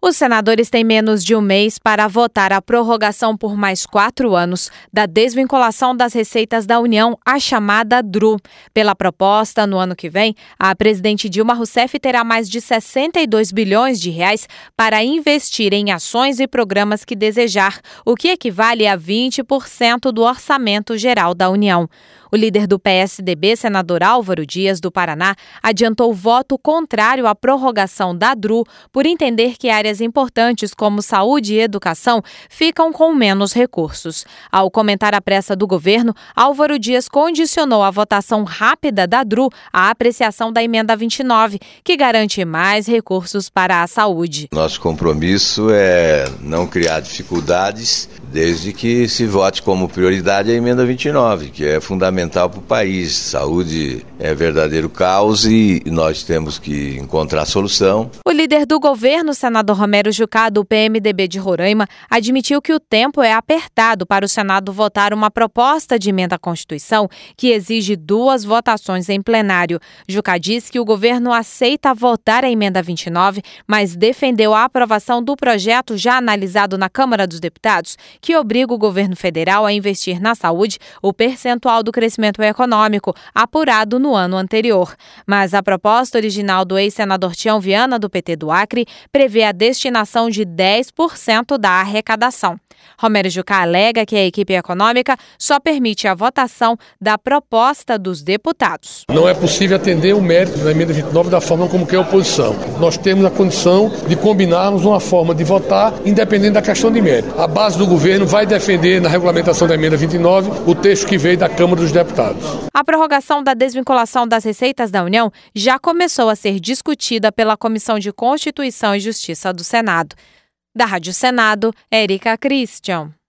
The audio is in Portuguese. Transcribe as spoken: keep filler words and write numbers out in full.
Os senadores têm menos de um mês para votar a prorrogação por mais quatro anos da desvinculação das receitas da União, a chamada D R U. Pela proposta, no ano que vem, a presidente Dilma Rousseff terá mais de sessenta e dois bilhões de reais para investir em ações e programas que desejar, o que equivale a vinte por cento do orçamento geral da União. O líder do P S D B, senador Álvaro Dias, do Paraná, adiantou voto contrário à prorrogação da D R U por entender que áreas importantes como saúde e educação ficam com menos recursos. Ao comentar a pressa do governo, Álvaro Dias condicionou a votação rápida da D R U à apreciação da emenda vinte e nove, que garante mais recursos para a saúde. Nosso compromisso é não criar dificuldades, desde que se vote como prioridade a emenda vinte e nove, que é fundamental para o país. Saúde é verdadeiro caos e nós temos que encontrar solução. O líder do governo, senador Romero Jucá, do P M D B de Roraima, admitiu que o tempo é apertado para o Senado votar uma proposta de emenda à Constituição que exige duas votações em plenário. Jucá diz que o governo aceita votar a emenda vinte e nove, mas defendeu a aprovação do projeto já analisado na Câmara dos Deputados, que obriga o governo federal a investir na saúde o percentual do crescimento econômico apurado no ano anterior. Mas a proposta original do ex-senador Tião Viana, do P T do Acre, prevê a destinação de dez por cento da arrecadação. Romero Jucá alega que a equipe econômica só permite a votação da proposta dos deputados. Não é possível atender o mérito da emenda vinte e nove da forma como quer a oposição. Nós temos a condição de combinarmos uma forma de votar independente da questão de mérito. A base do governo vai defender na regulamentação da emenda vinte e nove o texto que veio da Câmara dos Deputados. A prorrogação da desvinculação das receitas da União já começou a ser discutida pela Comissão de Constituição e Justiça do Senado. Da Rádio Senado, Érica Christian.